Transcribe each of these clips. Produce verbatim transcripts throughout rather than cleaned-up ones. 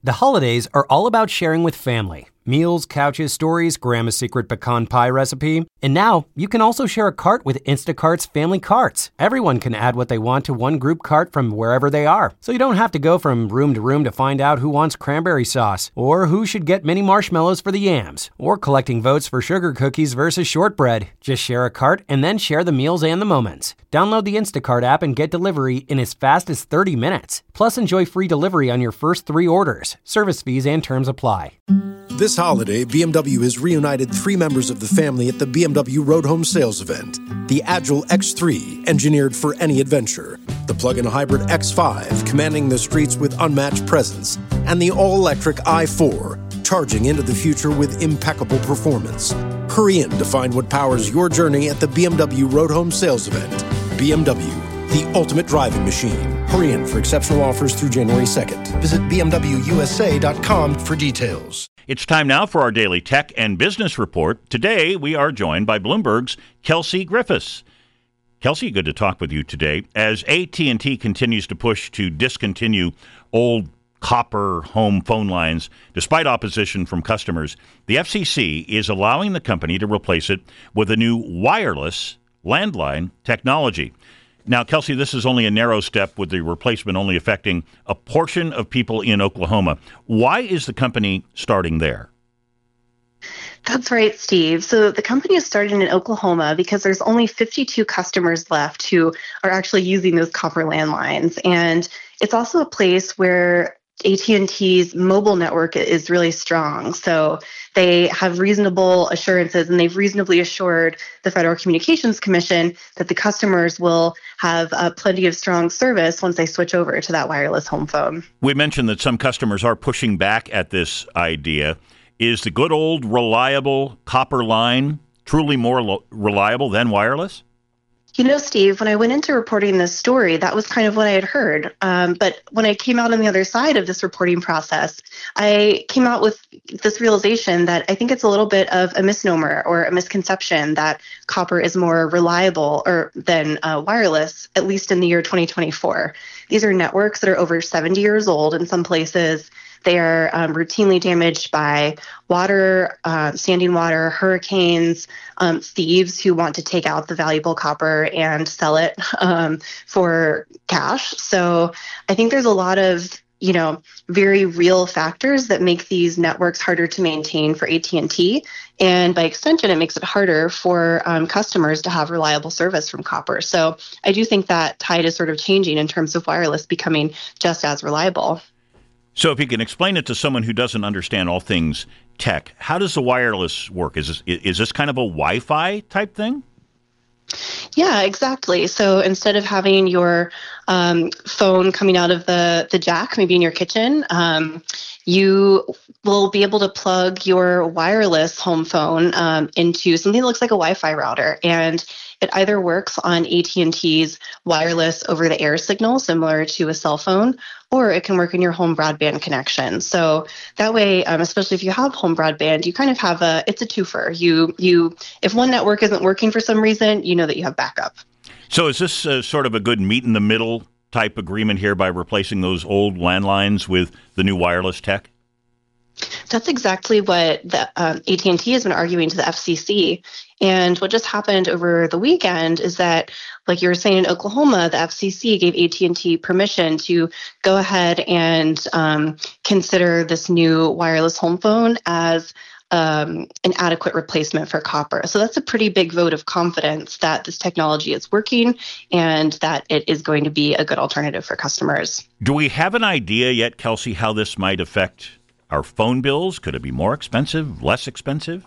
The holidays are all about sharing with family. Meals, couches, stories, Grandma's secret pecan pie recipe. And now, you can also share a cart with Instacart's Family Carts. Everyone can add what they want to one group cart from wherever they are. So you don't have to go from room to room to find out who wants cranberry sauce, or who should get mini marshmallows for the yams, or collecting votes for sugar cookies versus shortbread. Just share a cart and then share the meals and the moments. Download the Instacart app and get delivery in as fast as thirty minutes. Plus, enjoy free delivery on your first three orders. Service fees and terms apply. This holiday, B M W has reunited three members of the family at the B M W Road Home Sales Event. The Agile X three, engineered for any adventure. The plug-in hybrid X five, commanding the streets with unmatched presence. And the all-electric i four, charging into the future with impeccable performance. Hurry in to find what powers your journey at the B M W Road Home Sales Event. B M W, the ultimate driving machine. Hurry in for exceptional offers through January second. Visit b m w u s a dot com for details. It's time now for our daily tech and business report. Today, we are joined by Bloomberg's Kelsey Griffiths. Kelsey, good to talk with you today. As A T and T continues to push to discontinue old copper home phone lines, despite opposition from customers, the F C C is allowing the company to replace it with a new wireless landline technology. Now, Kelsey, this is only a narrow step, with the replacement only affecting a portion of people in Oklahoma. Why is the company starting there? That's right, Steve. So the company is starting in Oklahoma because there's only fifty-two customers left who are actually using those copper landlines. And it's also a place where A T and T's mobile network is really strong. So they have reasonable assurances, and they've reasonably assured the Federal Communications Commission that the customers will have uh, plenty of strong service once they switch over to that wireless home phone. We mentioned that some customers are pushing back at this idea. Is the good old reliable copper line truly more lo- reliable than wireless? You know, Steve, when I went into reporting this story, that was kind of what I had heard. Um, but when I came out on the other side of this reporting process, I came out with this realization that I think it's a little bit of a misnomer or a misconception that copper is more reliable or than uh, wireless, at least in the year twenty twenty-four. These are networks that are over seventy years old in some places. They are um, routinely damaged by water, uh, standing water, hurricanes, um, thieves who want to take out the valuable copper and sell it um, for cash. So I think there's a lot of, you know, very real factors that make these networks harder to maintain for A T and T. And by extension, it makes it harder for um, customers to have reliable service from copper. So I do think that tide is sort of changing in terms of wireless becoming just as reliable. So if you can explain it to someone who doesn't understand all things tech, how does the wireless work? Is this, is this kind of a Wi-Fi type thing? Yeah, exactly. So instead of having your um, phone coming out of the, the jack, maybe in your kitchen, um, you will be able to plug your wireless home phone um, into something that looks like a Wi-Fi router. And it either works on A T and T's wireless over-the-air signal, similar to a cell phone, or it can work in your home broadband connection. So that way, um, especially if you have home broadband, you kind of have a, it's a twofer. You, you, if one network isn't working for some reason, you know that you have backup. So is this uh, sort of a good meet in the middle type agreement here by replacing those old landlines with the new wireless tech? That's exactly what the um, A T and T has been arguing to the F C C. And what just happened over the weekend is that, like you were saying, in Oklahoma, the F C C gave A T and T permission to go ahead and um, consider this new wireless home phone as um, an adequate replacement for copper. So that's a pretty big vote of confidence that this technology is working and that it is going to be a good alternative for customers. Do we have an idea yet, Kelsey, how this might affect our phone bills? Could it be more expensive, less expensive?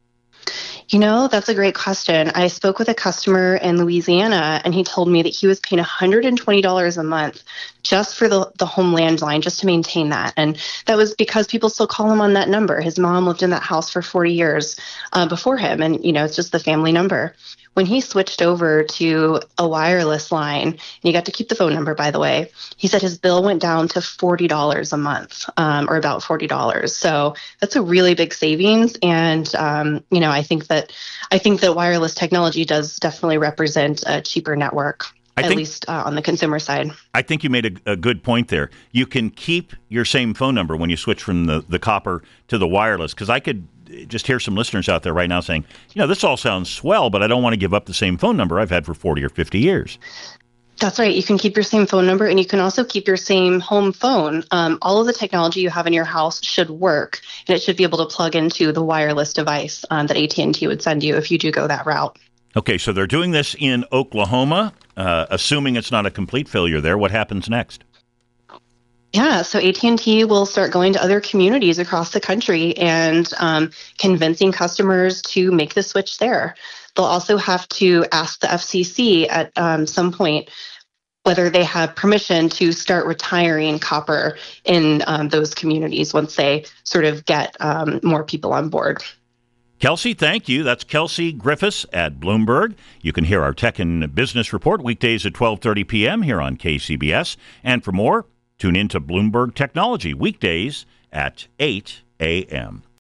You know, that's a great question. I spoke with a customer in Louisiana, and he told me that he was paying one hundred twenty dollars a month just for the, the home landline, just to maintain that. And that was because people still call him on that number. His mom lived in that house for forty years uh, before him, and, you know, it's just the family number. When he switched over to a wireless line, and he got to keep the phone number, by the way, he said his bill went down to forty dollars a month, um, or about forty dollars. So that's a really big savings. And, um, you know, I think that I think that wireless technology does definitely represent a cheaper network. I at think, least uh, on the consumer side. I think you made a, a good point there. You can keep your same phone number when you switch from the, the copper to the wireless, because I could just hear some listeners out there right now saying, you know, this all sounds swell, but I don't want to give up the same phone number I've had for forty or fifty years. That's right. You can keep your same phone number, and you can also keep your same home phone. Um, all of the technology you have in your house should work, and it should be able to plug into the wireless device um, that A T and T would send you if you do go that route. Okay, so they're doing this in Oklahoma, uh, assuming it's not a complete failure there. What happens next? Yeah, so A T and T will start going to other communities across the country and um, convincing customers to make the switch there. They'll also have to ask the F C C at um, some point whether they have permission to start retiring copper in um, those communities once they sort of get um, more people on board. Kelsey, thank you. That's Kelsey Griffiths at Bloomberg. You can hear our Tech and Business Report weekdays at twelve thirty p.m. here on K C B S. And for more, tune in to Bloomberg Technology weekdays at eight a.m.